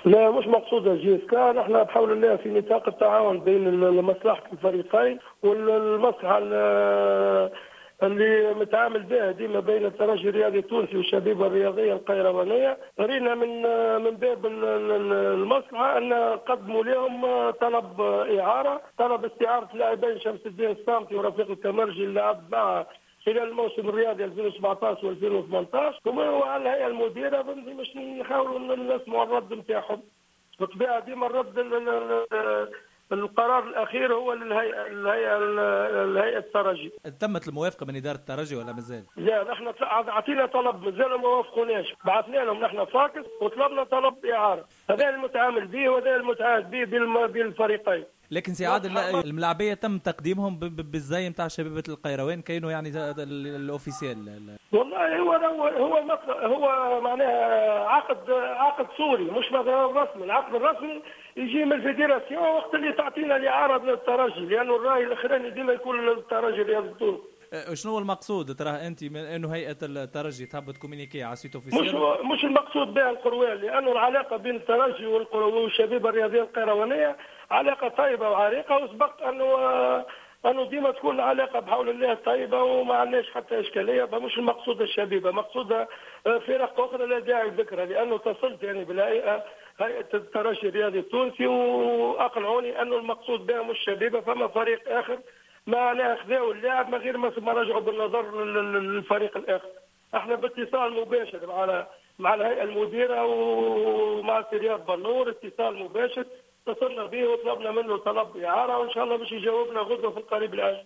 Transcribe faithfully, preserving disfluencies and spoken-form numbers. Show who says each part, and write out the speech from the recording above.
Speaker 1: لا مش مقصودة جيسكا، نحن بحول الله في نطاق التعاون بين مصلحة الفريقين والمصلحة اللي متعامل بها ديما بين الترجي الرياضي التونسي والشبيبة الرياضية القيروانية. رينا من من باب المصلحة أن قدموا لهم طلب إعارة، طلب استعارة لاعبين شمس الدين الصامتي ورفيق الكمرجي اللي لعب معه خلال الموسم الرياضي ألفين وسبعطاش وألفين وثمنطاش، وعلى الهيئة المديرة باش يحاولوا نسمعوا الرد نتاعهم. بالطبيعة ديما الرد القرار الاخير هو للهيئه الهيئه الهيئه الترجي.
Speaker 2: تمت الموافقه من اداره الترجي ولا مازال؟
Speaker 1: لا نحن عطينا طلب مازال ما وافقوناش، بعثنا لهم نحن فاكس وطلبنا طلب اعاره، هذا المتعامل به وهذا المتعامل به بالفريقين.
Speaker 2: لكن سعاد الملاعبيه تم تقديمهم بالزي نتاع شبيبه القيروان كانوا يعني الاوفيسيال.
Speaker 1: والله هو هو هو معناها عقد عقد سوري مش رسمي، العقد الرسمي يجي من الفيدراسيون وقت اللي تعطينا الاعاره من الترجي، لانه الراي الاخراني ديما يكون الترجي الرياضي التونسي.
Speaker 2: شنو هو المقصود تراه انت من انه هيئه الترجي تهبط كومينيكي على سيت اوفيسيال؟
Speaker 1: مش مش المقصود بها القروال، لانه العلاقه بين الترجي والشبيبه الرياضيه القيروانيه علاقه طيبه وعريقه، وسبق انه انه ديما تكون العلاقه بحول الله طيبه وما عندناش حتى اشكاليه. فمش المقصود الشبيبه، مقصودها فرق اخرى لا داعي لذكرها، لانه اتصلت يعني بالهيئه هيئه الترجي الرياضي التونسي واقنعوني انه المقصود بها مش الشبيبه، فما فريق اخر ما اخذوا اللاعب من غير ما رجعوا بالنظر للفريق الاخر. احنا باتصال مباشر مع مع الهيئه المديره ومع سي رياض بنور، اتصال مباشر اتصلنا به وطلبنا منه طلب اعاره، وان شاء الله باش يجاوبنا غدوه في القريب العاجل.